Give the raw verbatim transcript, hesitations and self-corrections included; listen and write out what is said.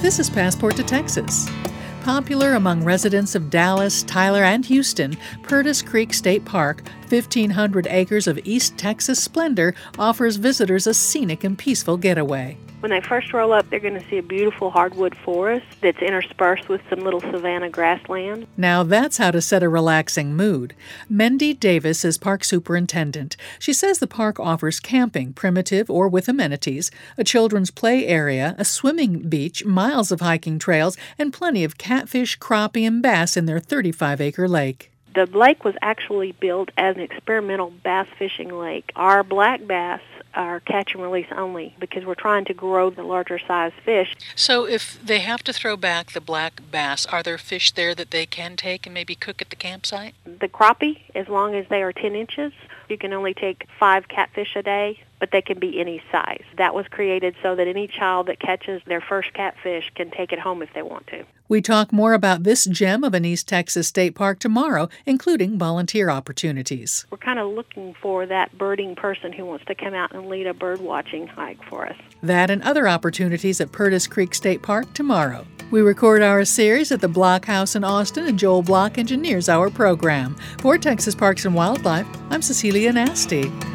This is Passport to Texas. Popular among residents of Dallas, Tyler, and Houston, Purtis Creek State Park, fifteen hundred acres of East Texas splendor, offers visitors a scenic and peaceful getaway. When they first roll up, they're going to see a beautiful hardwood forest that's interspersed with some little savanna grassland. Now that's how to set a relaxing mood. Mendy Davis is park superintendent. She says the park offers camping, primitive or with amenities, a children's play area, a swimming beach, miles of hiking trails, and plenty of catfish, crappie, and bass in their thirty-five acre lake. The lake was actually built as an experimental bass fishing lake. Our black bass are catch and release only because we're trying to grow the larger size fish. So if they have to throw back the black bass, are there fish there that they can take and maybe cook at the campsite? The crappie, as long as they are ten inches, you can only take five catfish a day, but they can be any size. That was created so that any child that catches their first catfish can take it home if they want to. We talk more about this gem of an East Texas state park tomorrow, including volunteer opportunities. We're kind of looking for that birding person who wants to come out and lead a bird watching hike for us. That and other opportunities at Purtis Creek State Park tomorrow. We record our series at the Block House in Austin, and Joel Block engineers our program. For Texas Parks and Wildlife, I'm Cecilia Nasty.